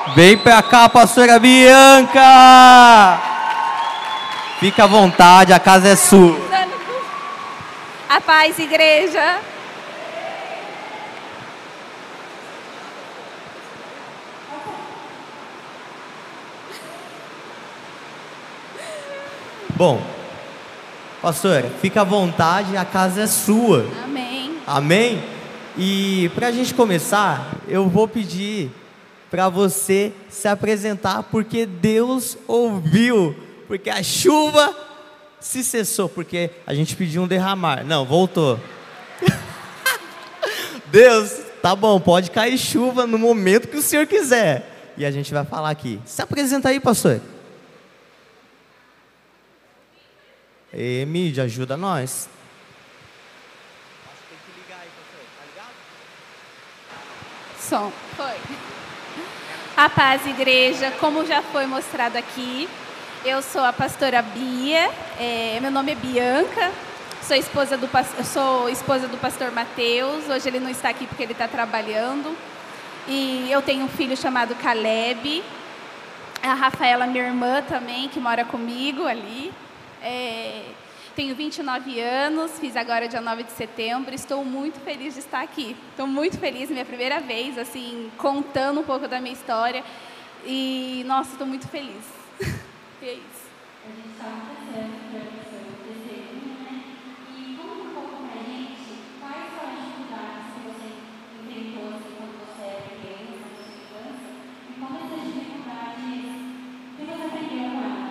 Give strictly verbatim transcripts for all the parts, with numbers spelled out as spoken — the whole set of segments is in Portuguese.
Vem pra cá, pastora Bianca! Fica à vontade, a casa é sua. A paz, igreja. Bom, pastora, fica à vontade, a casa é sua. Amém. Amém? E para a gente começar, eu vou pedir para você se apresentar, porque Deus ouviu, porque a chuva se cessou, porque a gente pediu um derramar. Não, voltou. Deus, tá bom, pode cair chuva no momento que o Senhor quiser. E a gente vai falar aqui. Se apresenta aí, pastor. Ei, mídia, ajuda nós. Acho que tem que ligar aí, pastor. Tá ligado? Som. Foi. A paz, igreja, como já foi mostrado aqui, eu sou a pastora Bia, é, meu nome é Bianca, sou esposa, do, sou esposa do pastor Mateus, hoje ele não está aqui porque ele está trabalhando, e eu tenho um filho chamado Caleb, a Rafaela, minha irmã também, que mora comigo ali, é, tenho vinte e nove anos, fiz agora dia nove de setembro, estou muito feliz de estar aqui. Estou muito feliz, minha primeira vez, assim, contando um pouco da minha história. E, nossa, estou muito feliz. E é isso. A gente está no processo de oração terceiro, né? E conta um pouco pra gente quais são as dificuldades que você enfrentou assim, quando você era criança, na sua infância, e como essas dificuldades que você aprendeu com elas.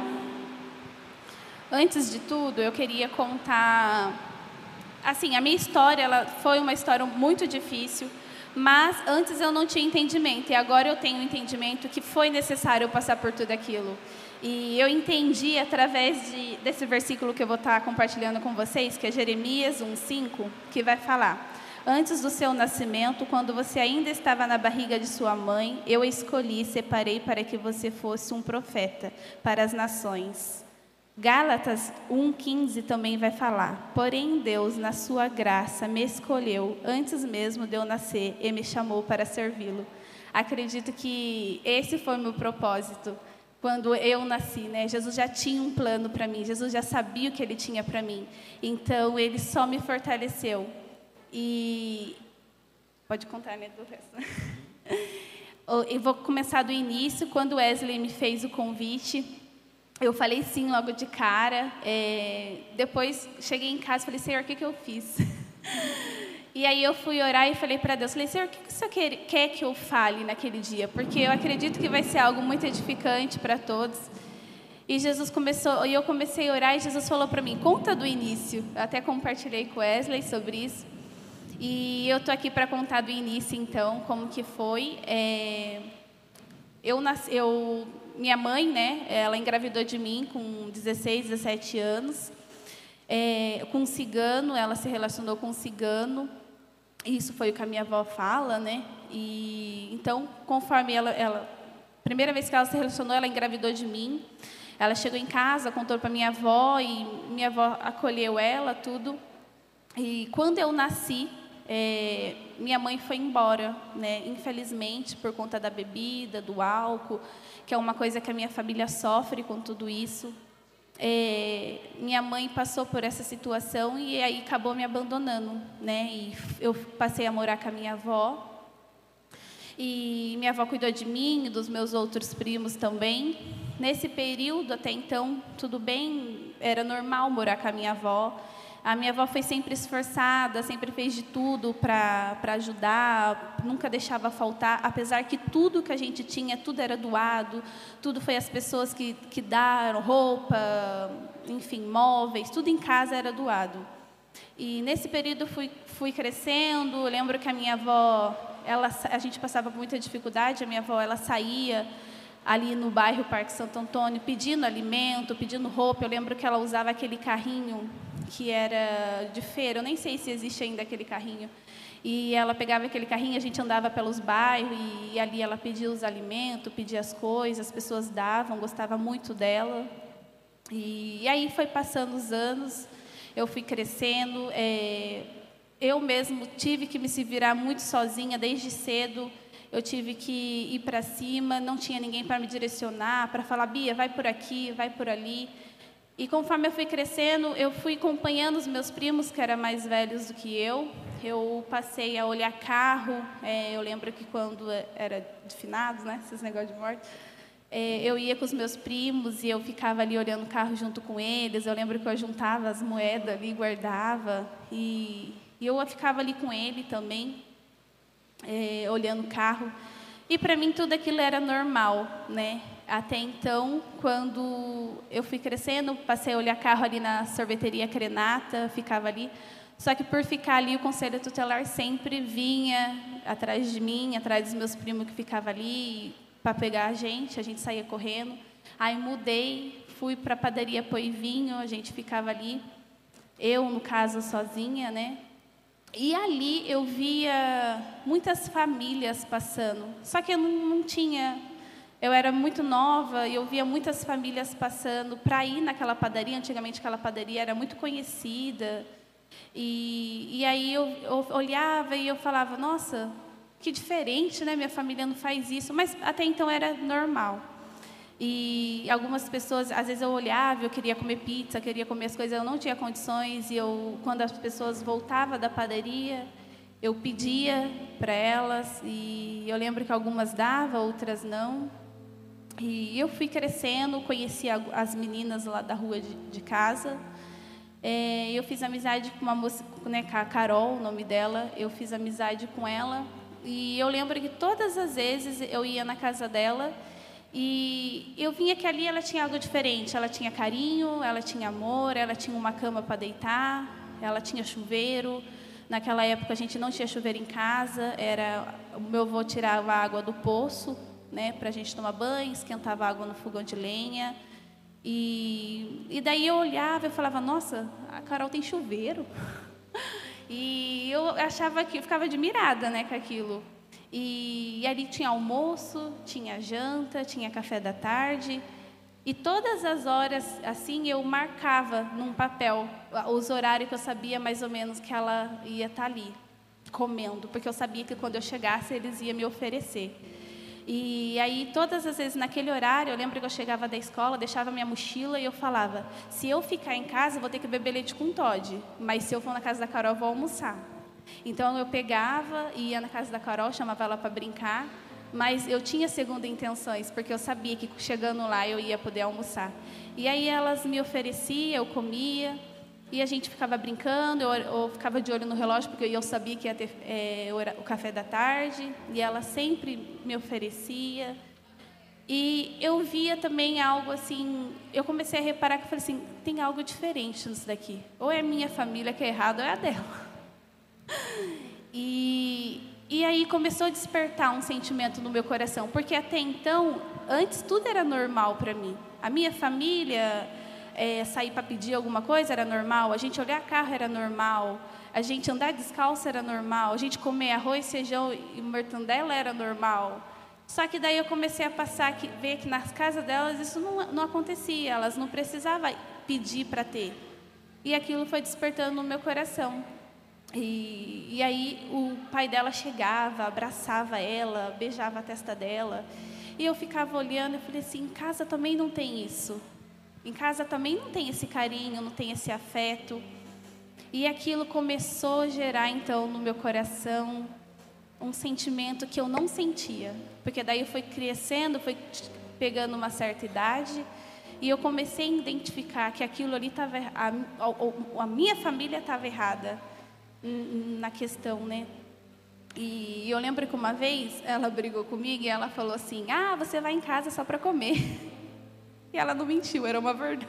Antes de tudo, eu queria contar, assim, a minha história, ela foi uma história muito difícil, mas antes eu não tinha entendimento, e agora eu tenho entendimento que foi necessário eu passar por tudo aquilo. E eu entendi através de, desse versículo que eu vou estar compartilhando com vocês, que é Jeremias um, cinco, que vai falar: antes do seu nascimento, quando você ainda estava na barriga de sua mãe, eu escolhi e separei para que você fosse um profeta para as nações. Gálatas um, quinze também vai falar: porém Deus, na sua graça, me escolheu antes mesmo de eu nascer e me chamou para servi-lo. Acredito que esse foi o meu propósito quando eu nasci, né? Jesus já tinha um plano para mim, Jesus já sabia o que Ele tinha para mim. Então, Ele só me fortaleceu. E... pode contar, né, do resto. Eu vou começar do início, quando Wesley me fez o convite. Eu falei sim logo de cara, é, depois cheguei em casa e falei: Senhor, o que, que eu fiz? E aí eu fui orar e falei para Deus, falei: Senhor, o que, que o Senhor quer, quer que eu fale naquele dia? Porque eu acredito que vai ser algo muito edificante para todos. E Jesus começou, e eu comecei a orar e Jesus falou para mim: conta do início. Eu até compartilhei com Wesley sobre isso. E eu estou aqui para contar do início, então, como que foi. É, eu nasci... Eu, Minha mãe, né, ela engravidou de mim com dezesseis, dezessete anos, é, com um cigano, ela se relacionou com um cigano, isso foi o que a minha avó fala, né, e então, conforme ela, ela, primeira vez que ela se relacionou, ela engravidou de mim, ela chegou em casa, contou para minha avó, e minha avó acolheu ela, tudo, e quando eu nasci, É, minha mãe foi embora, né? Infelizmente, por conta da bebida, do álcool, que é uma coisa que a minha família sofre com tudo isso. É, minha mãe passou por essa situação e aí acabou me abandonando, né? E eu passei a morar com a minha avó. E minha avó cuidou de mim e dos meus outros primos também. Nesse período, até então, tudo bem, era normal morar com a minha avó. A minha avó foi sempre esforçada, sempre fez de tudo para para ajudar, nunca deixava faltar, apesar que tudo que a gente tinha, tudo era doado, tudo foi as pessoas que, que deram, roupa, enfim, móveis, tudo em casa era doado. E nesse período fui, fui crescendo, eu lembro que a minha avó, ela, a gente passava muita dificuldade, a minha avó ela saía ali no bairro Parque Santo Antônio, pedindo alimento, pedindo roupa. Eu lembro que ela usava aquele carrinho que era de feira, eu nem sei se existe ainda aquele carrinho. E ela pegava aquele carrinho, a gente andava pelos bairros, e, e ali ela pedia os alimentos, pedia as coisas, as pessoas davam, gostava muito dela. E, e aí foi passando os anos, eu fui crescendo, é, eu mesmo tive que me se virar muito sozinha desde cedo. eu tive que ir para cima, não tinha ninguém para me direcionar, para falar, Bia, vai por aqui, vai por ali. E conforme eu fui crescendo, eu fui acompanhando os meus primos, que eram mais velhos do que eu. Eu passei a olhar carro, é, eu lembro que quando era de finados, né, esses negócios de morte, é, eu ia com os meus primos e eu ficava ali olhando o carro junto com eles. Eu lembro que eu juntava as moedas ali, guardava, e, e eu ficava ali com ele também, é, olhando o carro. E para mim tudo aquilo era normal, né? Até então, quando eu fui crescendo, passei a olhar carro ali na sorveteria Crenata, ficava ali. Só que por ficar ali, o conselho tutelar sempre vinha atrás de mim, atrás dos meus primos que ficavam ali para pegar a gente, a gente saía correndo. Aí mudei, fui para a padaria Poivinho, a gente ficava ali, eu, no caso, sozinha, né? E ali eu via muitas famílias passando, só que eu não, não tinha... Eu era muito nova e eu via muitas famílias passando para ir naquela padaria. Antigamente, aquela padaria era muito conhecida. E, e aí eu, eu olhava e eu falava, nossa, que diferente, né? Minha família não faz isso. Mas até então era normal. E algumas pessoas, às vezes eu olhava, eu queria comer pizza, queria comer as coisas, eu não tinha condições. E eu, quando as pessoas voltavam da padaria, eu pedia para elas. E eu lembro que algumas davam, outras não. E eu fui crescendo, conheci as meninas lá da rua de, de casa. É, eu fiz amizade com uma moça, né, a Carol, o nome dela. Eu fiz amizade com ela. E eu lembro que todas as vezes eu ia na casa dela e eu vinha que ali ela tinha algo diferente. Ela tinha carinho, ela tinha amor, ela tinha uma cama para deitar, ela tinha chuveiro. Naquela época a gente não tinha chuveiro em casa, era, o meu avô tirava a água do poço, né, para a gente tomar banho, esquentava água no fogão de lenha. E, e daí eu olhava e falava, nossa, a Carol tem chuveiro. E eu achava que, eu ficava admirada, né, com aquilo. E, e ali tinha almoço, tinha janta, tinha café da tarde. E todas as horas, assim, eu marcava num papel os horários que eu sabia mais ou menos que ela ia estar ali, comendo. Porque eu sabia que quando eu chegasse, eles iam me oferecer. E aí, todas as vezes, naquele horário, eu lembro que eu chegava da escola, deixava minha mochila e eu falava, se eu ficar em casa, eu vou ter que beber leite com Toddy, mas se eu for na casa da Carol, eu vou almoçar. Então, eu pegava, ia na casa da Carol, chamava ela para brincar, mas eu tinha segunda intenções, porque eu sabia que chegando lá eu ia poder almoçar. E aí, elas me ofereciam, eu comia, e a gente ficava brincando, eu, eu ficava de olho no relógio, porque eu sabia que ia ter é, o café da tarde, e ela sempre me oferecia. E eu via também algo assim, eu comecei a reparar que eu falei assim, tem algo diferente nisso daqui. Ou é a minha família que é errada, ou é a dela. E, e aí começou a despertar um sentimento no meu coração, porque até então, antes tudo era normal para mim. A minha família... É, sair para pedir alguma coisa era normal, a gente olhar carro era normal, a gente andar descalço era normal, a gente comer arroz, feijão e mortandela era normal. Só que daí eu comecei a passar, que, ver que nas casas delas isso não, não acontecia, elas não precisavam pedir para ter. E aquilo foi despertando no meu coração. E, e aí o pai dela chegava, abraçava ela, beijava a testa dela, e eu ficava olhando e falei assim, em casa também não tem isso. Em casa também não tem esse carinho, não tem esse afeto. E aquilo começou a gerar, então, no meu coração, um sentimento que eu não sentia. Porque daí eu fui crescendo, fui pegando uma certa idade, e eu comecei a identificar que aquilo ali estava... A, a, a minha família estava errada na questão, né? E eu lembro que uma vez ela brigou comigo e ela falou assim, ah, você vai em casa só para comer. E ela não mentiu, era uma verdade.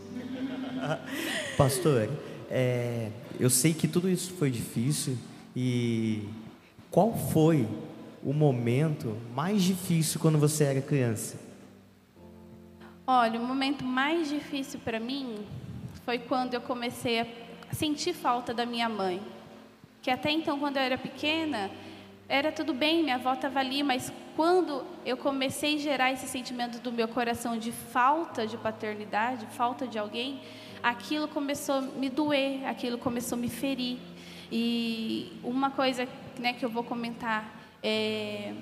Pastor, é, eu sei que tudo isso foi difícil. E qual foi o momento mais difícil quando você era criança? Olha, o momento mais difícil para mim foi quando eu comecei a sentir falta da minha mãe. Que até então, quando eu era pequena, era tudo bem, minha avó estava ali, mas quando eu comecei a gerar esse sentimento do meu coração de falta de paternidade, falta de alguém, aquilo começou a me doer, aquilo começou a me ferir. E uma coisa, né, que eu vou comentar, é,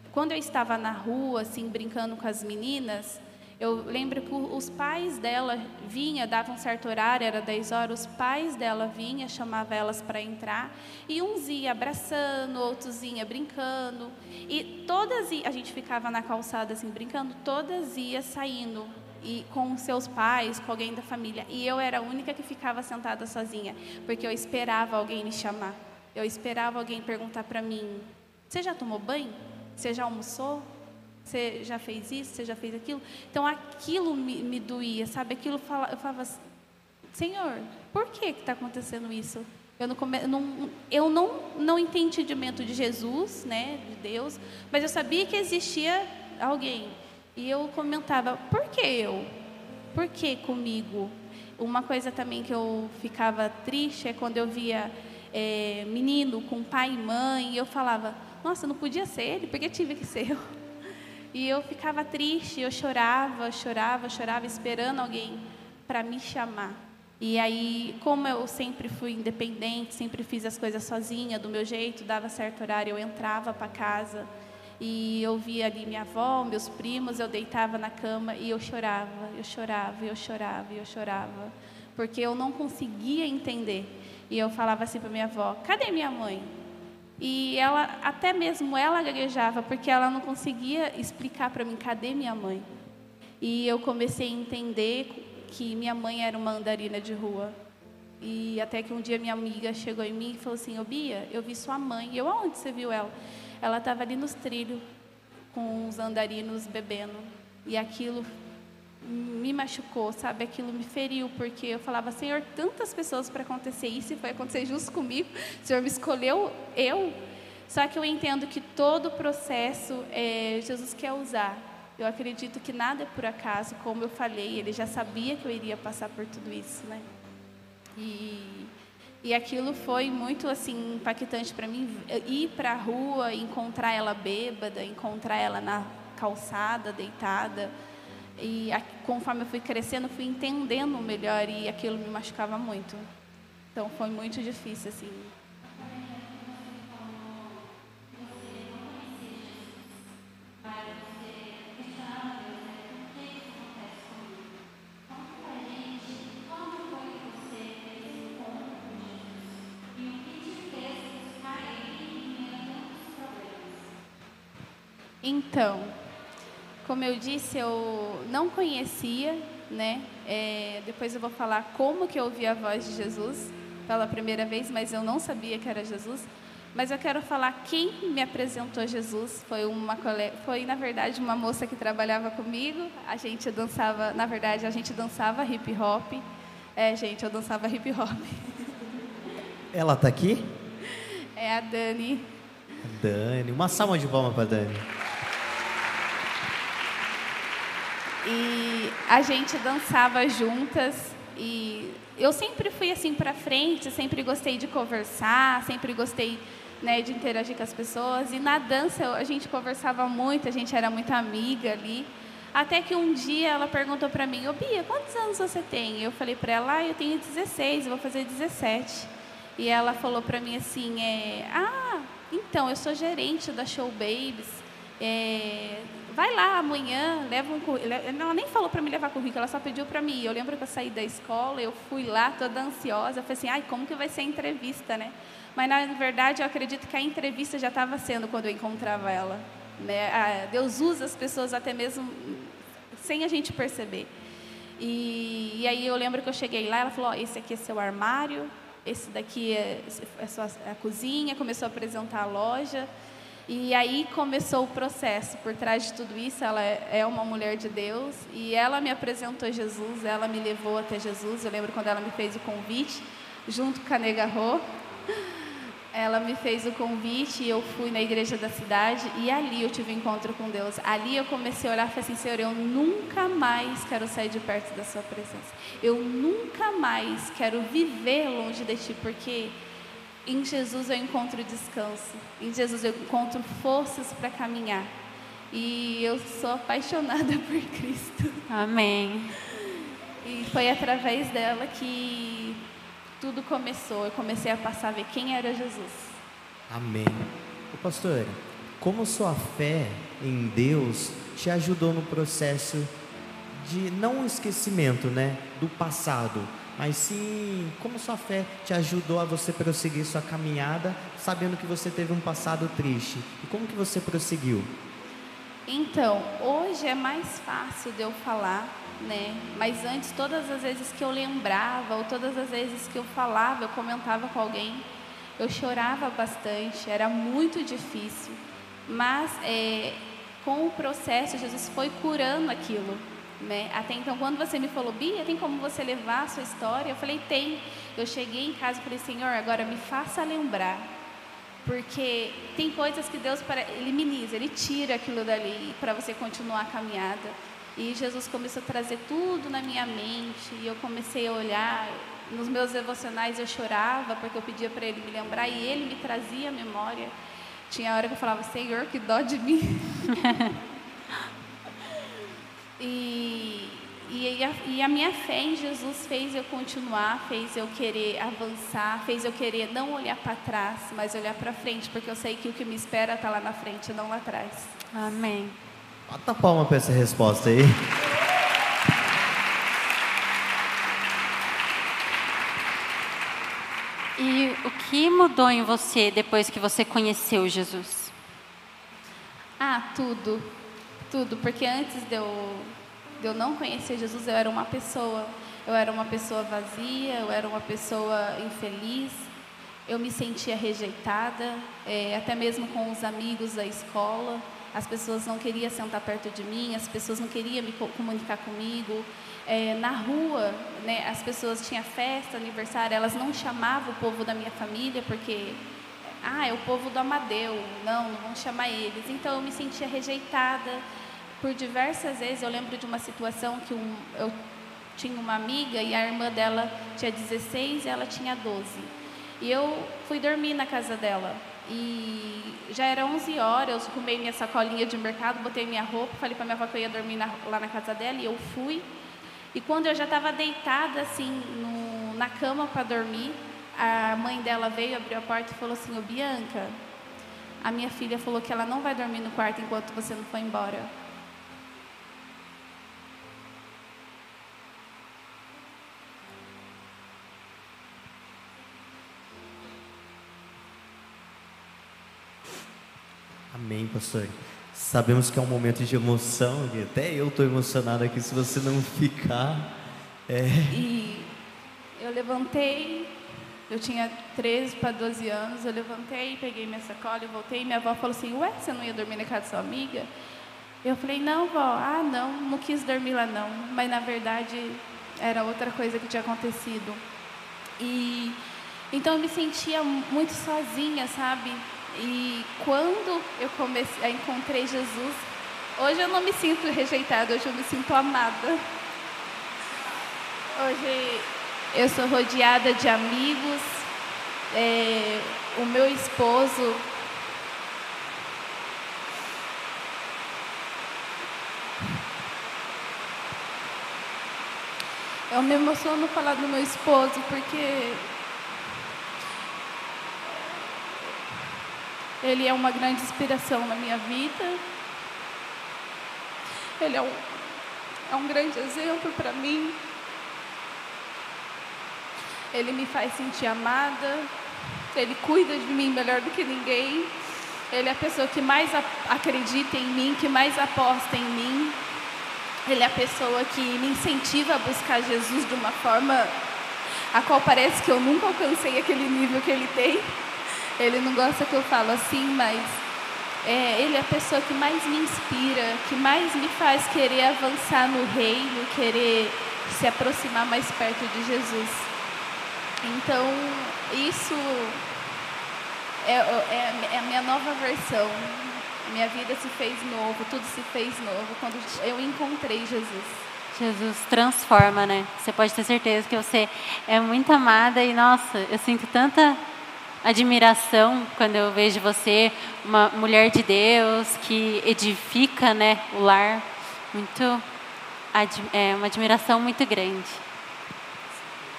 quando eu estava na rua, assim, brincando com as meninas, eu lembro que os pais dela vinham, davam um certo horário, era dez horas, os pais dela vinham, chamavam elas para entrar, e uns iam abraçando, outros iam brincando, e todas iam, a gente ficava na calçada assim brincando, todas iam saindo, e com seus pais, com alguém da família, e eu era a única que ficava sentada sozinha, porque eu esperava alguém me chamar, eu esperava alguém perguntar para mim, você já tomou banho? Você já almoçou? Você já fez isso? Você já fez aquilo? Então, aquilo me, me doía, sabe? Aquilo fala, eu falava assim, Senhor, por que está acontecendo isso? Eu não, come, não, eu não, não entendi o entendimento de Jesus, né, de Deus, mas eu sabia que existia alguém. E eu comentava, por que eu? Por que comigo? Uma coisa também que eu ficava triste é quando eu via é, menino com pai e mãe, e eu falava, nossa, não podia ser ele, porque tive que ser eu. E eu ficava triste, eu chorava, chorava, chorava, esperando alguém para me chamar. E aí, como eu sempre fui independente, sempre fiz as coisas sozinha, do meu jeito, dava certo horário, eu entrava para casa e eu via ali minha avó, meus primos, eu deitava na cama e eu chorava, eu chorava, eu chorava, eu chorava, porque eu não conseguia entender. E eu falava assim para minha avó, cadê minha mãe? E ela, até mesmo ela gaguejava, porque ela não conseguia explicar para mim, cadê minha mãe? E eu comecei a entender que minha mãe era uma andarina de rua. E até que um dia minha amiga chegou em mim e falou assim, ô Bia, eu vi sua mãe. E eu, aonde você viu ela? Ela estava ali nos trilhos, com os andarinos bebendo. E aquilo me machucou, sabe? Aquilo me feriu, porque eu falava, Senhor, tantas pessoas para acontecer isso, e foi acontecer justo comigo, o Senhor me escolheu, eu. Só que eu entendo que todo o processo é, Jesus quer usar. Eu acredito que nada é por acaso, como eu falei, Ele já sabia que eu iria passar por tudo isso, né? E, e aquilo foi muito, assim, impactante para mim, ir para a rua, encontrar ela bêbada, encontrar ela na calçada, deitada. E a, conforme eu fui crescendo, fui entendendo melhor e aquilo me machucava muito. Então foi muito difícil, assim. Então, como eu disse, eu não conhecia, né? É, depois eu vou falar como que eu ouvi a voz de Jesus pela primeira vez, mas eu não sabia que era Jesus. Mas eu quero falar quem me apresentou a Jesus. Foi uma colega, foi na verdade uma moça que trabalhava comigo. A gente dançava, na verdade a gente dançava hip hop. É, gente, eu dançava hip hop. Ela tá aqui? É a Dani. A Dani, uma salva de palmas para Dani. E a gente dançava juntas e eu sempre fui assim para frente, sempre gostei de conversar, sempre gostei, né, de interagir com as pessoas. E na dança a gente conversava muito, a gente era muito amiga ali. Até que um dia ela perguntou para mim, ô Bia, quantos anos você tem? Eu falei para ela, ah, eu tenho dezesseis, eu vou fazer dezessete. E ela falou para mim assim, é, ah, então, eu sou gerente da Show Babies, é, vai lá amanhã, leva um currículo. Ela nem falou para me levar currículo, ela só pediu para mim. Eu lembro que eu saí da escola, eu fui lá toda ansiosa, eu falei assim, ai, como que vai ser a entrevista, né? Mas, na verdade, eu acredito que a entrevista já estava sendo quando eu encontrava ela. Né? Deus usa as pessoas até mesmo sem a gente perceber. E, e aí eu lembro que eu cheguei lá, ela falou, oh, esse aqui é seu armário, esse daqui é, é sua, a cozinha, começou a apresentar a loja. E aí começou o processo. Por trás de tudo isso, ela é uma mulher de Deus. E ela me apresentou Jesus, ela me levou até Jesus. Eu lembro quando ela me fez o convite, junto com a Nega Rô. Ela me fez o convite e eu fui na igreja da cidade. E ali eu tive um encontro com Deus. Ali eu comecei a olhar e falei assim, Senhor, eu nunca mais quero sair de perto da sua presença. Eu nunca mais quero viver longe de Ti, porque em Jesus eu encontro descanso. Em Jesus eu encontro forças para caminhar. E eu sou apaixonada por Cristo. Amém. E foi através dela que tudo começou. Eu comecei a passar a ver quem era Jesus. Amém. Ô, pastor, como sua fé em Deus te ajudou no processo de não um esquecimento, né, do passado, mas sim como sua fé te ajudou a você prosseguir sua caminhada, sabendo que você teve um passado triste. E como que você prosseguiu? Então, hoje é mais fácil de eu falar, né? Mas antes, todas as vezes que eu lembrava, ou todas as vezes que eu falava, eu comentava com alguém, eu chorava bastante, era muito difícil. Mas é, com o processo, Jesus foi curando aquilo, né? Até então, quando você me falou, Bia, tem como você levar a sua história? Eu falei, tem. Eu cheguei em casa e falei, Senhor, agora me faça lembrar. Porque tem coisas que Deus, ele minimiza, Ele tira aquilo dali para você continuar a caminhada. E Jesus começou a trazer tudo na minha mente, e eu comecei a olhar. Nos meus devocionais eu chorava, porque eu pedia para Ele me lembrar, e Ele me trazia a memória. Tinha hora que eu falava, Senhor, que dó de mim. e... E a, e a minha fé em Jesus fez eu continuar, fez eu querer avançar, fez eu querer não olhar para trás, mas olhar para frente, porque eu sei que o que me espera está lá na frente, não lá atrás. Amém. Bata a palma para essa resposta aí. E o que mudou em você depois que você conheceu Jesus? Ah, tudo, tudo, porque antes de eu... de eu não conhecer Jesus, eu era uma pessoa, eu era uma pessoa vazia, eu era uma pessoa infeliz, eu me sentia rejeitada, é, até mesmo com os amigos da escola, as pessoas não queriam sentar perto de mim, as pessoas não queriam me comunicar comigo, é, na rua, né, as pessoas tinham festa, aniversário, elas não chamavam o povo da minha família, porque, ah, é o povo do Amadeu, não, não vão chamar eles, então eu me sentia rejeitada. Por diversas vezes, eu lembro de uma situação que um, eu tinha uma amiga e a irmã dela tinha dezesseis e ela tinha doze. E eu fui dormir na casa dela. E já era onze horas, eu arrumei minha sacolinha de mercado, botei minha roupa, falei para minha avó que eu ia dormir na, lá na casa dela, e eu fui. E quando eu já estava deitada assim no, na cama para dormir, a mãe dela veio, abriu a porta e falou assim, ô Bianca, a minha filha falou que ela não vai dormir no quarto enquanto você não for embora. Amém, pastor. Sabemos que é um momento de emoção, e até eu estou emocionado aqui, se você não ficar. É... E eu levantei, eu tinha treze para doze anos, eu levantei, peguei minha sacola, eu voltei, e minha avó falou assim, ué, você não ia dormir na casa da sua amiga? Eu falei, não, vó, ah, não, não quis dormir lá não, mas na verdade era outra coisa que tinha acontecido. E então eu me sentia muito sozinha, sabe? E quando eu comecei, eu encontrei Jesus, hoje eu não me sinto rejeitada, hoje eu me sinto amada. Hoje eu sou rodeada de amigos, é, o meu esposo... Eu me emociono falar do meu esposo, porque... ele é uma grande inspiração na minha vida. Ele é um, é um grande exemplo para mim. Ele me faz sentir amada. Ele cuida de mim melhor do que ninguém. Ele é a pessoa que mais acredita em mim, que mais aposta em mim. Ele é a pessoa que me incentiva a buscar Jesus de uma forma a qual parece que eu nunca alcancei aquele nível que ele tem. Ele não gosta que eu falo assim, mas é, ele é a pessoa que mais me inspira, que mais me faz querer avançar no reino, querer se aproximar mais perto de Jesus. Então, isso é, é, é a minha nova versão. Minha vida se fez novo, tudo se fez novo quando eu encontrei Jesus. Jesus transforma, né? Você pode ter certeza que você é muito amada e, nossa, eu sinto tanta admiração quando eu vejo você, uma mulher de Deus que edifica, né, o lar. Muito, é uma admiração muito grande.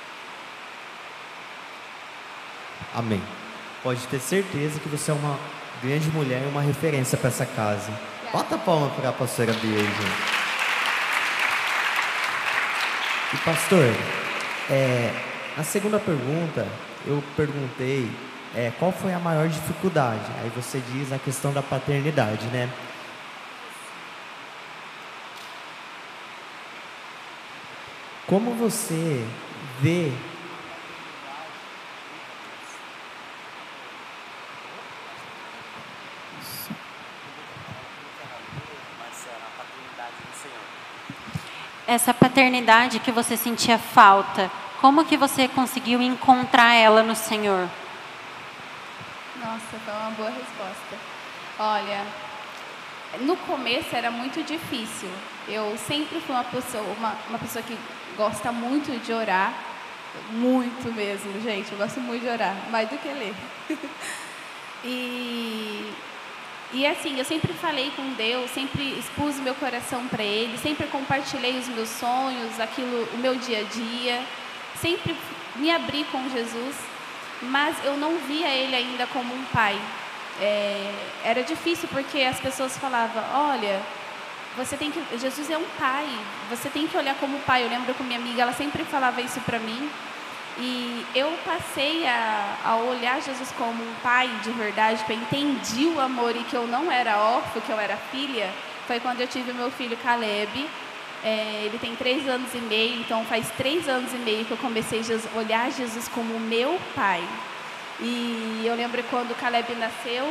Amém. Pode ter certeza que você é uma grande mulher e uma referência para essa casa. Bota a palma para a pastora Bia aí, gente. E pastor, é, na segunda pergunta, eu perguntei é, qual foi a maior dificuldade. Aí você diz a questão da paternidade, né? Como você vê essa paternidade que você sentia falta, como que você conseguiu encontrar ela no Senhor? Nossa, foi uma boa resposta. Olha, no começo era muito difícil. Eu sempre fui uma pessoa, uma, uma pessoa que gosta muito de orar, muito mesmo, gente. Eu gosto muito de orar, mais do que ler. e E assim, eu sempre falei com Deus, sempre expus meu coração para Ele, sempre compartilhei os meus sonhos, aquilo, o meu dia a dia, sempre me abri com Jesus, mas eu não via Ele ainda como um pai. É, era difícil porque as pessoas falavam, olha, você tem que, Jesus é um pai, você tem que olhar como pai. Eu lembro com minha amiga, ela sempre falava isso para mim. E eu passei a, a olhar Jesus como um pai de verdade, que eu entendi o amor e que eu não era órfã, que eu era filha, foi quando eu tive meu filho Caleb. É, ele tem três anos e meio, então faz três anos e meio que eu comecei a olhar Jesus como meu pai. E eu lembro quando o Caleb nasceu,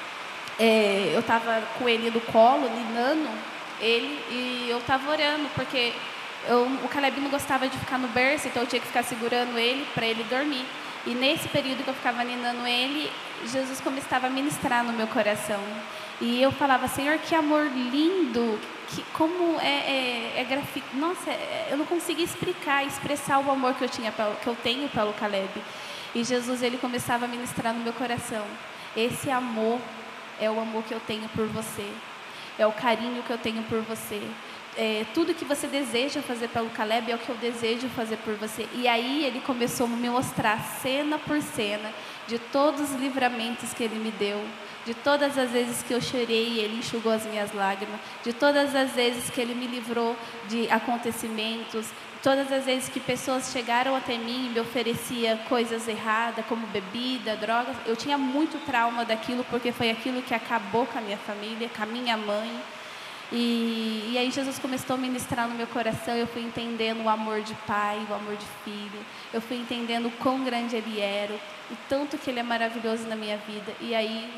é, eu estava com ele no colo, ninando ele, e eu estava orando, porque Eu, o Caleb não gostava de ficar no berço, então eu tinha que ficar segurando ele para ele dormir. E nesse período que eu ficava ninando ele, Jesus começava a ministrar no meu coração. E eu falava, Senhor, que amor lindo, que, como é, é, é grafi... Nossa, é, eu não conseguia explicar, expressar o amor que eu, tinha, que eu tenho pelo Caleb. E Jesus, ele começava a ministrar no meu coração. Esse amor é o amor que eu tenho por você. É o carinho que eu tenho por você. É, tudo que você deseja fazer pelo Caleb é o que eu desejo fazer por você. E aí ele começou a me mostrar cena por cena de todos os livramentos que ele me deu, de todas as vezes que eu chorei e ele enxugou as minhas lágrimas, de todas as vezes que ele me livrou de acontecimentos, todas as vezes que pessoas chegaram até mim e me ofereciam coisas erradas, como bebida, drogas. Eu tinha muito trauma daquilo, porque foi aquilo que acabou com a minha família, com a minha mãe. E, e aí Jesus começou a ministrar no meu coração. Eu fui entendendo o amor de pai, o amor de filho. Eu fui entendendo o quão grande ele era, o tanto que ele é maravilhoso na minha vida. E aí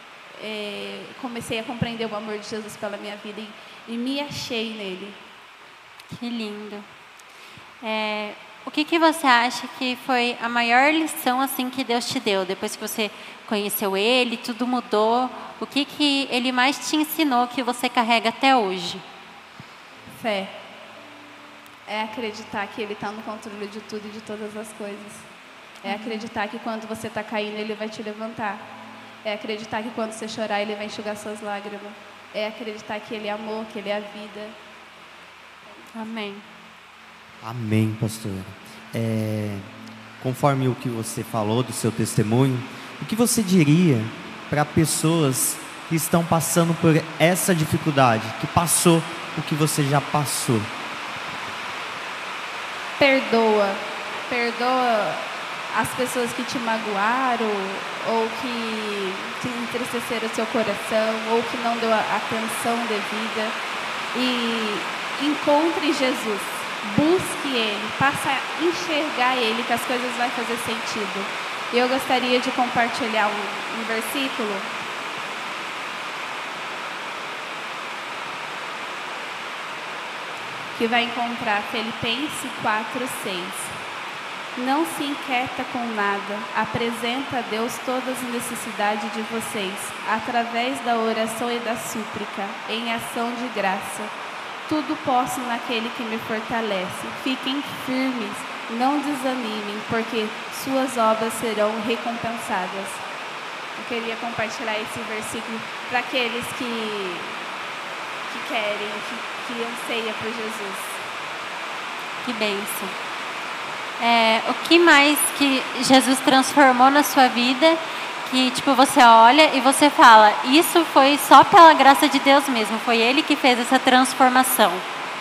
é, comecei a compreender o amor de Jesus pela minha vida e, e me achei nele. Que lindo. É, o que, que você acha que foi a maior lição assim que Deus te deu depois que você conheceu Ele, tudo mudou? O que, que Ele mais te ensinou que você carrega até hoje? Fé. É acreditar que Ele está no controle de tudo e de todas as coisas. É acreditar que quando você está caindo, Ele vai te levantar. É acreditar que quando você chorar, Ele vai enxugar suas lágrimas. É acreditar que Ele é amor, que Ele é a vida. Amém. Amém, pastora. É, conforme o que você falou do seu testemunho, o que você diria para pessoas que estão passando por essa dificuldade, que passou o que você já passou? Perdoa. Perdoa as pessoas que te magoaram, ou que, que entristeceram o seu coração, ou que não deu a atenção devida. E encontre Jesus. Busque Ele, passa a enxergar Ele, que as coisas vão fazer sentido. E eu gostaria de compartilhar um, um versículo que vai encontrar Filipenses quatro, seis. Não se inquieta com nada, apresenta a Deus todas as necessidades de vocês, através da oração e da súplica, em ação de graça. Tudo posso naquele que me fortalece. Fiquem firmes, não desanimem, porque suas obras serão recompensadas. Eu queria compartilhar esse versículo para aqueles que, que querem, que, que anseiam por Jesus. Que bênção. É, o que mais que Jesus transformou na sua vida que tipo você olha e você fala, isso foi só pela graça de Deus mesmo, foi Ele que fez essa transformação.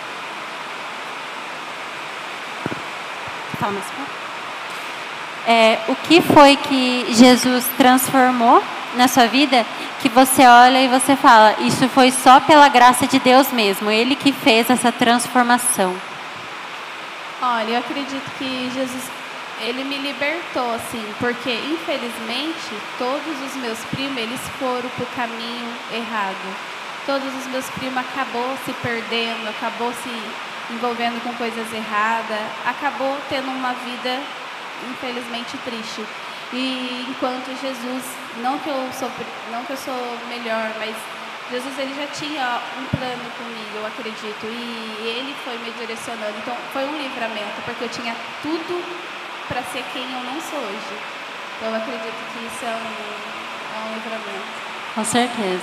Fala mais um pouco. É, o que foi que Jesus transformou na sua vida, que você olha e você fala, isso foi só pela graça de Deus mesmo, Ele que fez essa transformação. Olha, eu acredito que Jesus, Ele me libertou, assim, porque infelizmente todos os meus primos, eles foram para o caminho errado. Todos os meus primos acabou se perdendo, acabou se envolvendo com coisas erradas, acabou tendo uma vida infelizmente triste. E enquanto Jesus, não que eu sou, não que eu sou melhor, mas Jesus ele já tinha um plano comigo, eu acredito, e ele foi me direcionando. Então foi um livramento, porque eu tinha tudo para ser quem eu não sou hoje. Então eu acredito que isso é um, é um livramento. Com certeza.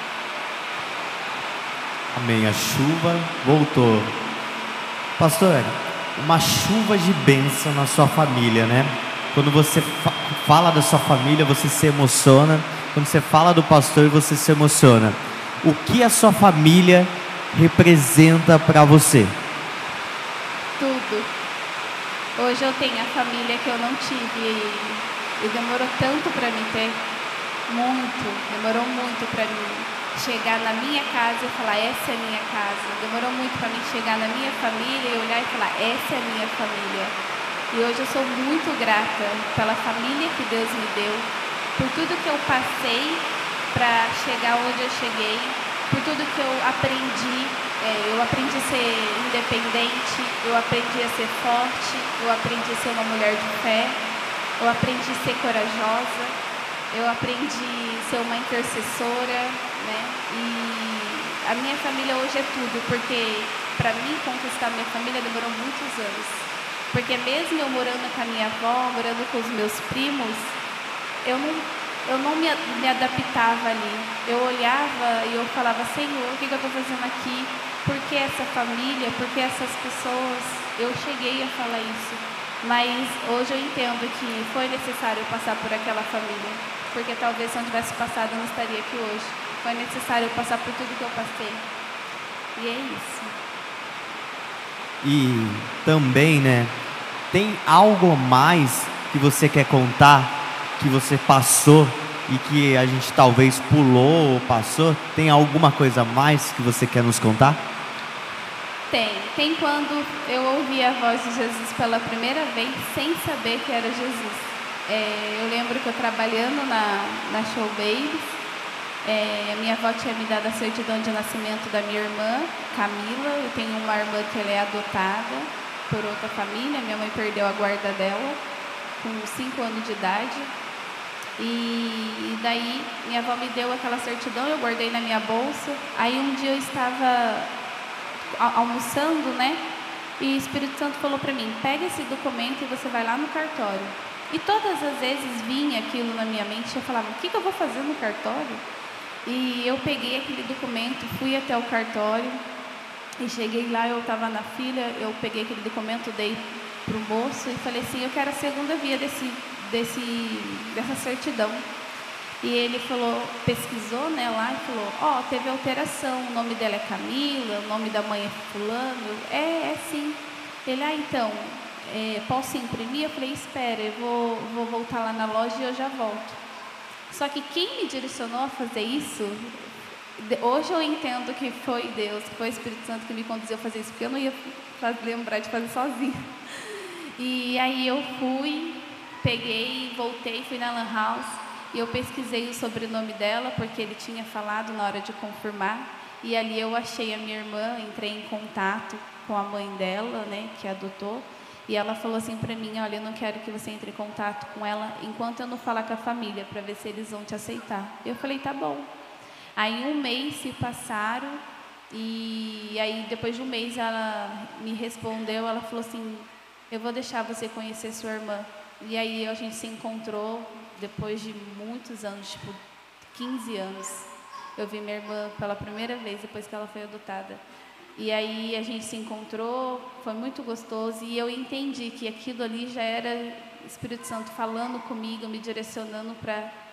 Amém. A chuva voltou. Pastor, uma chuva de bênção na sua família, né? Quando você fa fala da sua família, você se emociona. Quando você fala do pastor, você se emociona. O que a sua família representa para você? Tudo. Hoje eu tenho a família que eu não tive e, e demorou tanto para mim ter. Muito. Demorou muito para mim chegar na minha casa e falar, essa é a minha casa. Demorou muito para mim chegar na minha família e olhar e falar, essa é a minha família. E hoje eu sou muito grata pela família que Deus me deu, por tudo que eu passei para chegar onde eu cheguei, por tudo que eu aprendi. É, eu aprendi a ser independente, eu aprendi a ser forte, eu aprendi a ser uma mulher de fé, eu aprendi a ser corajosa, eu aprendi a ser uma intercessora, né? E a minha família hoje é tudo, porque para mim conquistar minha família demorou muitos anos. Porque mesmo eu morando com a minha avó, morando com os meus primos, eu não, eu não me, me adaptava ali. Eu olhava e eu falava, Senhor, o que, que eu estou fazendo aqui? Por que essa família? Por que essas pessoas? Eu cheguei a falar isso. Mas hoje eu entendo que foi necessário eu passar por aquela família. Porque talvez se eu não tivesse passado, eu não estaria aqui hoje. Foi necessário eu passar por tudo que eu passei. E é isso. E também, né, tem algo mais que você quer contar, que você passou e que a gente talvez pulou ou passou? Tem alguma coisa a mais que você quer nos contar? Tem. Tem quando eu ouvi a voz de Jesus pela primeira vez sem saber que era Jesus. É, eu lembro que eu trabalhando na, na Show Babies, É, a minha avó tinha me dado a certidão de nascimento da minha irmã, Camila. Eu tenho uma irmã que ela é adotada por outra família. Minha mãe perdeu a guarda dela com cinco anos de idade. E, e daí minha avó me deu aquela certidão, eu guardei na minha bolsa. Aí um dia eu estava almoçando, né? E o Espírito Santo falou para mim, pega esse documento e você vai lá no cartório. E todas as vezes vinha aquilo na minha mente e eu falava, o que, que eu vou fazer no cartório? E eu peguei aquele documento, fui até o cartório e cheguei lá, eu estava na fila, eu peguei aquele documento, dei para o moço e falei assim, eu quero a segunda via desse, desse, dessa certidão. E ele falou, pesquisou, né, lá e falou, ó, oh, teve alteração, o nome dela é Camila, o nome da mãe é fulano. É, é sim. Ele, ah, então, é, posso imprimir? Eu falei, espera, eu vou, vou voltar lá na loja e eu já volto. Só que quem me direcionou a fazer isso, hoje eu entendo que foi Deus, que foi o Espírito Santo que me conduziu a fazer isso, porque eu não ia fazer, lembrar de fazer sozinha. E aí eu fui, peguei, voltei, fui na Lan House, e eu pesquisei o sobrenome dela, porque ele tinha falado na hora de confirmar, e ali eu achei a minha irmã, entrei em contato com a mãe dela, né, que adotou, e ela falou assim para mim, olha, eu não quero que você entre em contato com ela enquanto eu não falar com a família, para ver se eles vão te aceitar. Eu falei, tá bom. Aí um mês se passaram, e aí depois de um mês ela me respondeu, ela falou assim, eu vou deixar você conhecer sua irmã. E aí a gente se encontrou depois de muitos anos, tipo quinze anos. Eu vi minha irmã pela primeira vez depois que ela foi adotada. E aí a gente se encontrou, foi muito gostoso e eu entendi que aquilo ali já era o Espírito Santo falando comigo, me direcionando para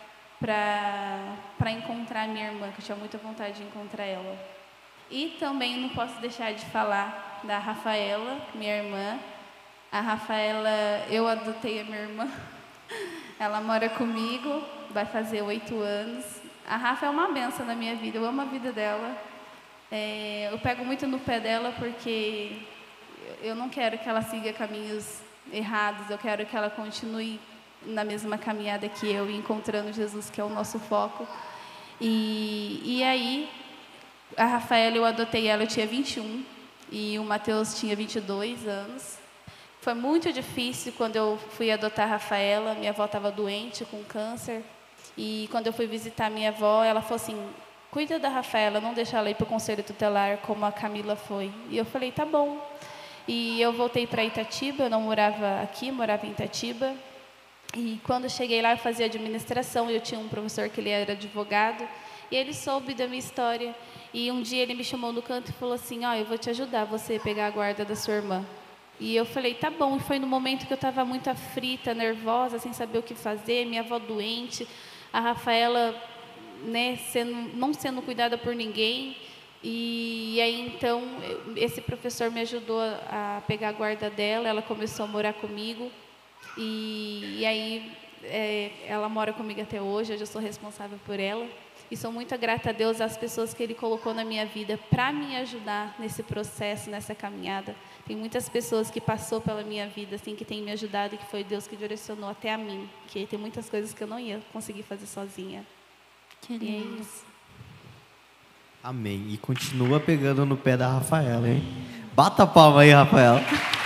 para para encontrar minha irmã, que eu tinha muita vontade de encontrar ela. E também não posso deixar de falar da Rafaela, minha irmã. A Rafaela, eu adotei a minha irmã. Ela mora comigo, vai fazer oito anos. A Rafa é uma benção na minha vida, eu amo a vida dela. É, eu pego muito no pé dela porque eu não quero que ela siga caminhos errados, eu quero que ela continue na mesma caminhada que eu, encontrando Jesus, que é o nosso foco. E, e aí, a Rafaela, eu adotei ela, eu tinha vinte e um, e o Matheus tinha vinte e dois anos. Foi muito difícil quando eu fui adotar a Rafaela, minha avó estava doente, com câncer, e quando eu fui visitar minha avó, ela falou assim, cuida da Rafaela, não deixa ela ir para o conselho tutelar, como a Camila foi. E eu falei, tá bom. E eu voltei para Itatiba, eu não morava aqui, morava em Itatiba. E quando eu cheguei lá, eu fazia administração, e eu tinha um professor que ele era advogado, e ele soube da minha história. E um dia ele me chamou no canto e falou assim, ó, oh, eu vou te ajudar, você pegar a guarda da sua irmã. E eu falei, tá bom. E foi no momento que eu estava muito aflita, nervosa, sem saber o que fazer, minha avó doente, a Rafaela, né, sendo, não sendo cuidada por ninguém. E aí, então, esse professor me ajudou a, a pegar a guarda dela, ela começou a morar comigo. E, e aí, é, ela mora comigo até hoje, hoje eu sou responsável por ela. E sou muito grata a Deus, às pessoas que Ele colocou na minha vida para me ajudar nesse processo, nessa caminhada. Tem muitas pessoas que passou pela minha vida, assim, que tem me ajudado, e que foi Deus que direcionou até a mim. Que tem muitas coisas que eu não ia conseguir fazer sozinha. Que lindo. E é isso. Amém. E continua pegando no pé da Rafaela, hein? Bata a palma aí, Rafaela.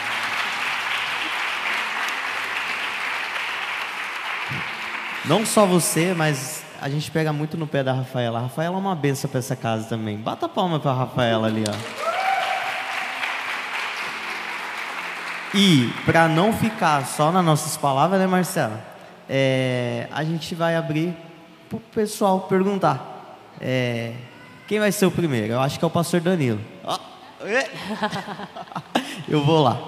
Não só você, mas a gente pega muito no pé da Rafaela. A Rafaela é uma benção para essa casa também. Bata a palma para a Rafaela ali, ó. E, para não ficar só nas nossas palavras, né, Marcela? É, a gente vai abrir para o pessoal perguntar. É, quem vai ser o primeiro? Eu acho que é o pastor Danilo. Oh, eu vou lá.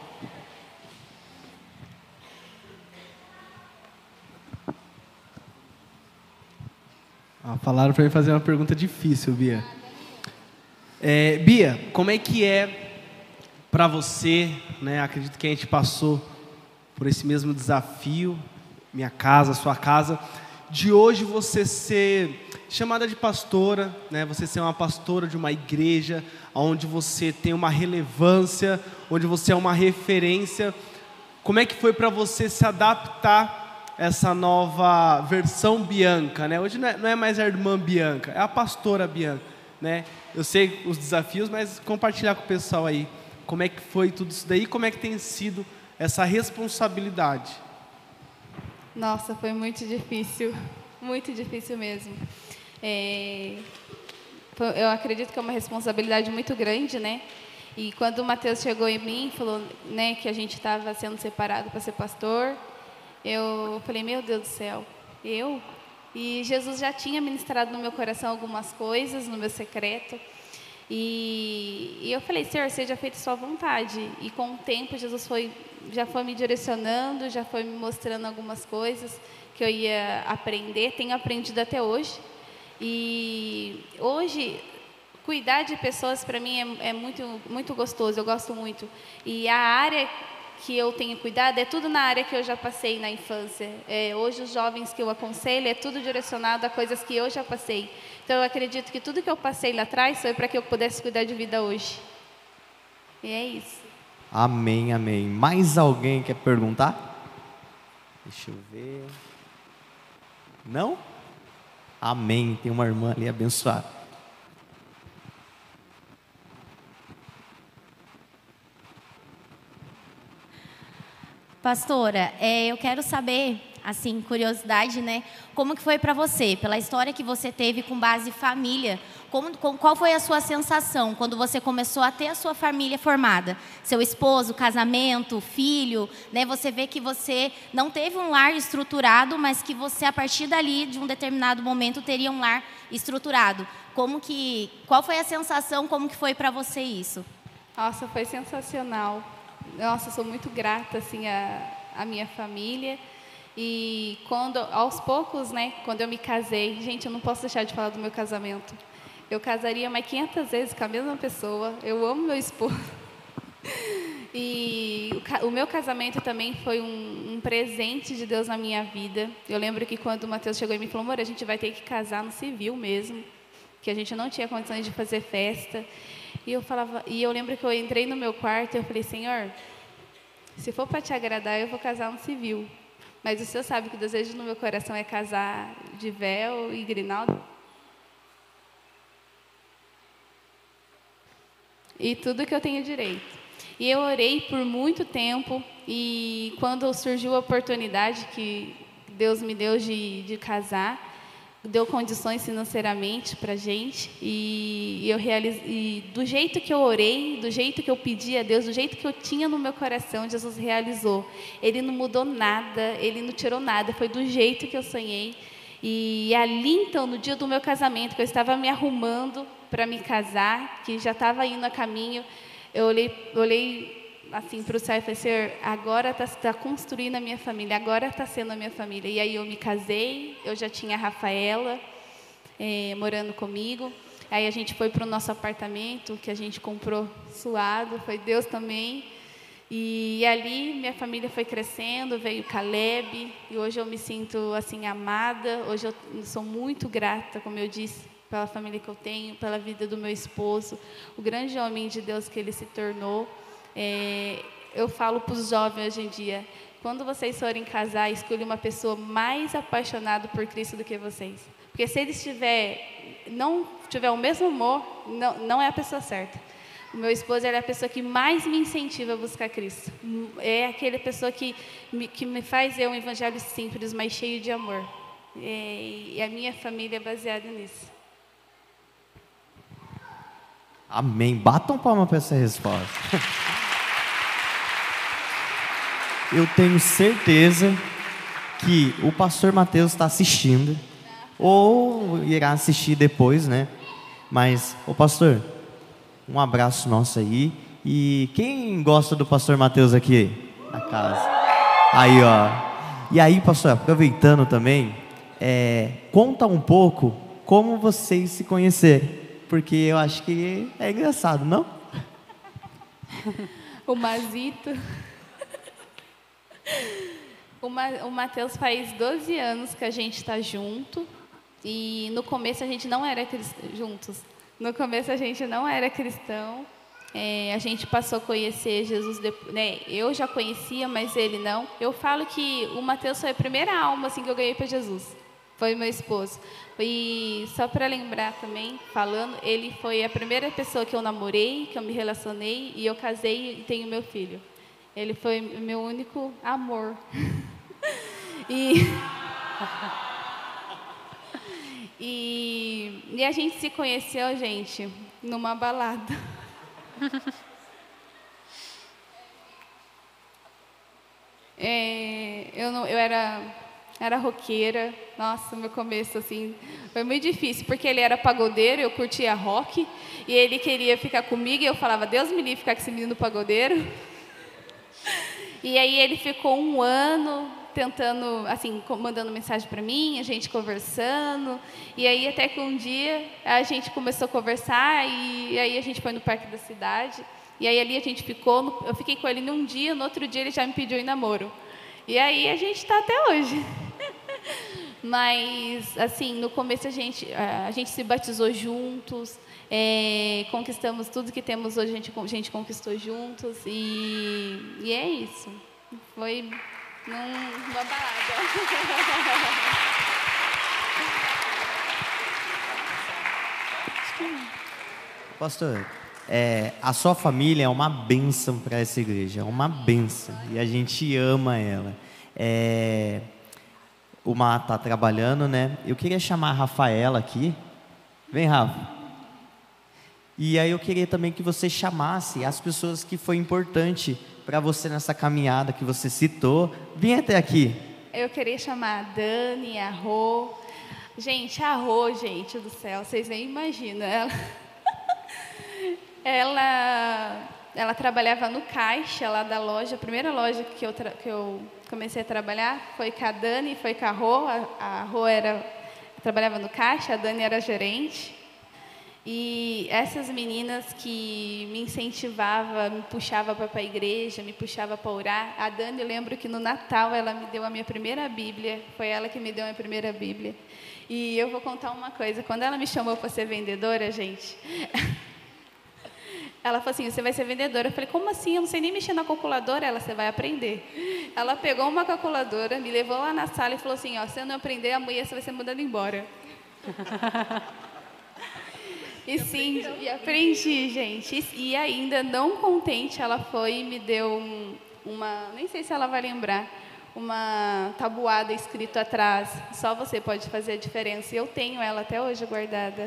Ah, falaram para mim fazer uma pergunta difícil, Bia. É, Bia, como é que é para você, né? Acredito que a gente passou por esse mesmo desafio, minha casa, sua casa, de hoje você ser chamada de pastora, né? Você ser uma pastora de uma igreja, onde você tem uma relevância, onde você é uma referência. Como é que foi para você se adaptar a essa nova versão Bianca, né? Hoje não é, não é mais a irmã Bianca, é a pastora Bianca, né? Eu sei os desafios, mas compartilhar com o pessoal aí. Como é que foi tudo isso daí? Como é que tem sido essa responsabilidade? Nossa, foi muito difícil, muito difícil mesmo. É, eu acredito que é uma responsabilidade muito grande, né? E quando o Matheus chegou em mim e falou, né, que a gente estava sendo separado para ser pastor, eu falei, meu Deus do céu, eu? E Jesus já tinha ministrado no meu coração algumas coisas, no meu secreto. E, e eu falei, Senhor, seja feita sua vontade. E com o tempo, Jesus foi, já foi me direcionando, já foi me mostrando algumas coisas que eu ia aprender. Tenho aprendido até hoje. E hoje, cuidar de pessoas, para mim, é, é muito, muito gostoso. Eu gosto muito. E a área que eu tenho cuidado é tudo na área que eu já passei na infância. É, hoje, os jovens que eu aconselho, é tudo direcionado a coisas que eu já passei. Então, eu acredito que tudo que eu passei lá atrás foi para que eu pudesse cuidar de vida hoje. E é isso. Amém, amém. Mais alguém quer perguntar? Deixa eu ver. Não? Amém. Tem uma irmã ali abençoada. Pastora, é, eu quero saber, assim, curiosidade, né? Como que foi para você, pela história que você teve com base família, como, com, qual foi a sua sensação quando você começou a ter a sua família formada? Seu esposo, casamento, filho, né? Você vê que você não teve um lar estruturado, mas que você, a partir dali, de um determinado momento, teria um lar estruturado. Como que, qual foi a sensação, como que foi para você isso? Nossa, foi sensacional. Nossa, sou muito grata, assim, à, à minha família. E quando, aos poucos, né, quando eu me casei, gente, eu não posso deixar de falar do meu casamento. Eu casaria mais quinhentas vezes com a mesma pessoa. Eu amo meu esposo. E o, o meu casamento também foi um, um presente de Deus na minha vida. Eu lembro que quando o Mateus chegou e me falou, amor, a gente vai ter que casar no civil mesmo, que a gente não tinha condições de fazer festa. E eu falava, e eu lembro que eu entrei no meu quarto e eu falei, Senhor, se for para te agradar, eu vou casar no civil. Mas o Senhor sabe que o desejo no meu coração é casar de véu e grinalda. E tudo que eu tenho direito. E eu orei por muito tempo, e quando surgiu a oportunidade que Deus me deu de, de casar, deu condições financeiramente para a gente, e, eu realize, e do jeito que eu orei, do jeito que eu pedi a Deus, do jeito que eu tinha no meu coração, Jesus realizou. Ele não mudou nada, Ele não tirou nada, foi do jeito que eu sonhei. E ali, então, no dia do meu casamento, que eu estava me arrumando para me casar, que já estava indo a caminho, eu olhei, olhei assim para o céu e falei, Senhor, agora está tá construindo a minha família, agora está sendo a minha família. E aí eu me casei, eu já tinha a Rafaela é, morando comigo. Aí a gente foi para o nosso apartamento, que a gente comprou suado, foi Deus também. E, e ali minha família foi crescendo, veio o Caleb, e hoje eu me sinto assim amada, hoje eu sou muito grata, como eu disse, pela família que eu tenho, pela vida do meu esposo, o grande homem de Deus que ele se tornou. É, eu falo para os jovens hoje em dia, quando vocês forem casar, escolha uma pessoa mais apaixonada por Cristo do que vocês. Porque se ele estiver, não tiver o mesmo amor, não, não é a pessoa certa. O meu esposo é a pessoa que mais me incentiva a buscar Cristo. É aquela pessoa que me, que me faz ver um evangelho simples, mas cheio de amor. É, e a minha família é baseada nisso. Amém. Batam palma para essa resposta. Eu tenho certeza que o pastor Mateus está assistindo, ou irá assistir depois, né? Mas, ô pastor, um abraço nosso aí. E quem gosta do pastor Mateus aqui na casa? Aí, ó. E aí, pastor, aproveitando também, é, conta um pouco como vocês se conheceram. Porque eu acho que é engraçado, não? O Mazito. O, Ma, o Mateus faz doze anos que a gente está junto. E no começo a gente não era cristão, juntos. No começo a gente não era cristão. É, a gente passou a conhecer Jesus, depois, né? Eu já conhecia, mas ele não. Eu falo que o Mateus foi a primeira alma assim, que eu ganhei para Jesus. Foi meu esposo. E só para lembrar também, falando, ele foi a primeira pessoa que eu namorei, que eu me relacionei, e eu casei e tenho meu filho. Ele foi o meu único amor. e, e, e a gente se conheceu, gente, numa balada. é, eu, não, eu era... Era roqueira, nossa, meu começo assim, foi muito difícil, porque ele era pagodeiro, eu curtia rock, e ele queria ficar comigo, e eu falava, Deus me livre ficar com esse menino pagodeiro. E aí ele ficou um ano tentando, assim, mandando mensagem para mim, a gente conversando, e aí até que um dia a gente começou a conversar, e aí a gente foi no parque da cidade, e aí ali a gente ficou, eu fiquei com ele num dia, no outro dia ele já me pediu em namoro. E aí a gente está até hoje. Mas, assim, no começo a gente, a gente se batizou juntos, é, conquistamos tudo que temos hoje, a gente, a gente conquistou juntos, e, e é isso. Foi num, numa balada. Pastor, é, a sua família é uma bênção para essa igreja, é uma bênção, e a gente ama ela. É, o Má está trabalhando, né? Eu queria chamar a Rafaela aqui. Vem, Rafa. E aí eu queria também que você chamasse as pessoas que foi importante para você nessa caminhada que você citou. Vem até aqui. Eu queria chamar a Dani, a Rô. Gente, a Rô, gente do céu, vocês nem imaginam. Ela, ela ela trabalhava no caixa lá da loja. A primeira loja que eu, que eu comecei a trabalhar foi com a Dani, foi com a Rô. A, a Rô era, trabalhava no caixa, a Dani era gerente. E essas meninas que me incentivavam, me puxavam para a igreja, me puxavam para orar. A Dani, eu lembro que no Natal ela me deu a minha primeira Bíblia. Foi ela que me deu a minha primeira Bíblia. E eu vou contar uma coisa. Quando ela me chamou para ser vendedora, gente... Ela falou assim, você vai ser vendedora. Eu falei, como assim? Eu não sei nem mexer na calculadora. Ela, você vai aprender. Ela pegou uma calculadora, me levou lá na sala e falou assim, ó, se eu não aprender, amanhã você vai ser mandada embora. E sim, e aprendi, gente. E ainda, não contente, ela foi e me deu um, uma, nem sei se ela vai lembrar, uma tabuada escrito atrás. Só você pode fazer a diferença. E eu tenho ela até hoje guardada.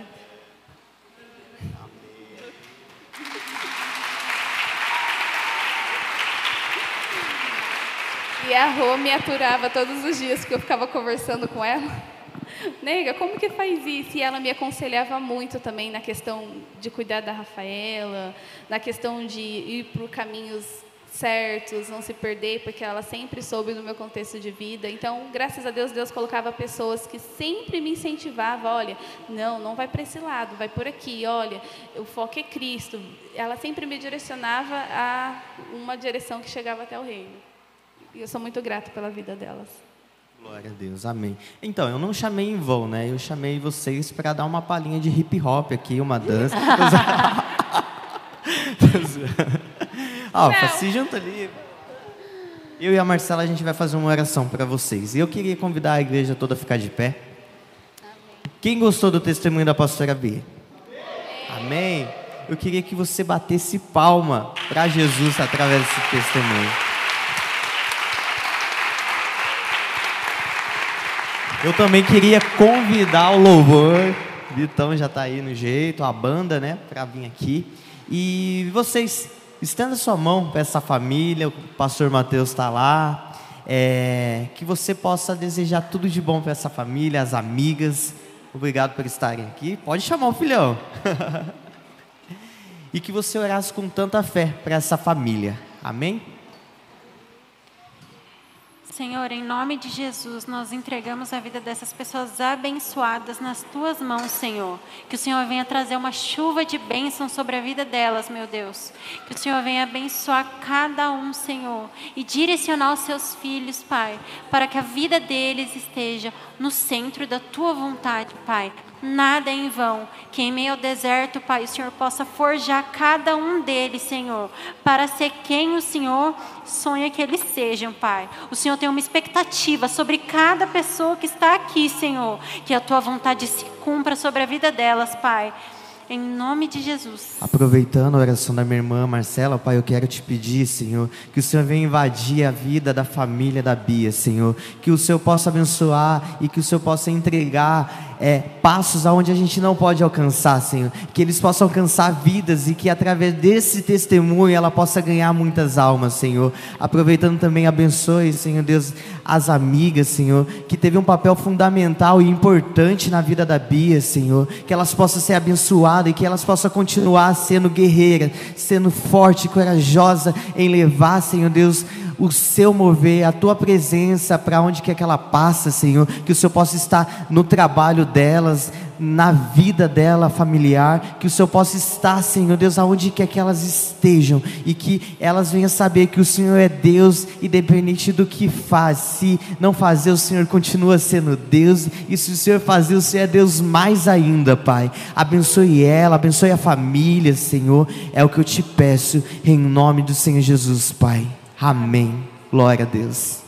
E a Rô me aturava todos os dias, porque eu ficava conversando com ela. Nega, como que faz isso? E ela me aconselhava muito também na questão de cuidar da Rafaela, na questão de ir por caminhos certos, não se perder, porque ela sempre soube do meu contexto de vida. Então, graças a Deus, Deus colocava pessoas que sempre me incentivavam. Olha, não, não vai para esse lado, vai por aqui. Olha, o foco é Cristo. Ela sempre me direcionava a uma direção que chegava até o reino. E eu sou muito grata pela vida delas. Glória a Deus, amém. Então, eu não chamei em vão, né? Eu chamei vocês para dar uma palhinha de hip hop aqui, uma dança. Ó, se junta ali. Eu e a Marcela, a gente vai fazer uma oração para vocês. E eu queria convidar a igreja toda a ficar de pé. Amém. Quem gostou do testemunho da pastora Bia? Amém. Amém. Eu queria que você batesse palma para Jesus através desse testemunho. Eu também queria convidar o louvor, Vitão já está aí no jeito, a banda, né, para vir aqui. E vocês, estenda sua mão para essa família, o pastor Mateus está lá, é, que você possa desejar tudo de bom para essa família, as amigas. Obrigado por estarem aqui. Pode chamar o filhão. E que você orasse com tanta fé para essa família. Amém? Senhor, em nome de Jesus, nós entregamos a vida dessas pessoas abençoadas nas Tuas mãos, Senhor. Que o Senhor venha trazer uma chuva de bênção sobre a vida delas, meu Deus. Que o Senhor venha abençoar cada um, Senhor, e direcionar os Seus filhos, Pai, para que a vida deles esteja no centro da Tua vontade, Pai. Nada é em vão, que em meio ao deserto, Pai, o Senhor possa forjar cada um deles, Senhor, para ser quem o Senhor sonha que eles sejam, Pai. O Senhor tem uma expectativa sobre cada pessoa que está aqui, Senhor, que a Tua vontade se cumpra sobre a vida delas, Pai. Em nome de Jesus. Aproveitando a oração da minha irmã Marcela, Pai, eu quero te pedir, Senhor, que o Senhor venha invadir a vida da família da Bia, Senhor. Que o Senhor possa abençoar e que o Senhor possa entregar é, passos aonde a gente não pode alcançar, Senhor. Que eles possam alcançar vidas e que através desse testemunho ela possa ganhar muitas almas, Senhor. Aproveitando também, abençoe, Senhor Deus, as amigas, Senhor, que teve um papel fundamental e importante na vida da Bia, Senhor. Que elas possam ser abençoadas e que elas possam continuar sendo guerreiras, sendo forte e corajosa em levar, Senhor Deus, o Seu mover, a Tua presença para onde quer que ela passa, Senhor. Que o Senhor possa estar no trabalho delas, na vida dela familiar. Que o Senhor possa estar, Senhor Deus, aonde quer que elas estejam. E que elas venham saber que o Senhor é Deus, independente do que faz. Se não fazer, o Senhor continua sendo Deus. E se o Senhor fazer, o Senhor é Deus mais ainda, Pai. Abençoe ela, abençoe a família, Senhor. É o que eu te peço, em nome do Senhor Jesus, Pai. Amém. Glória a Deus.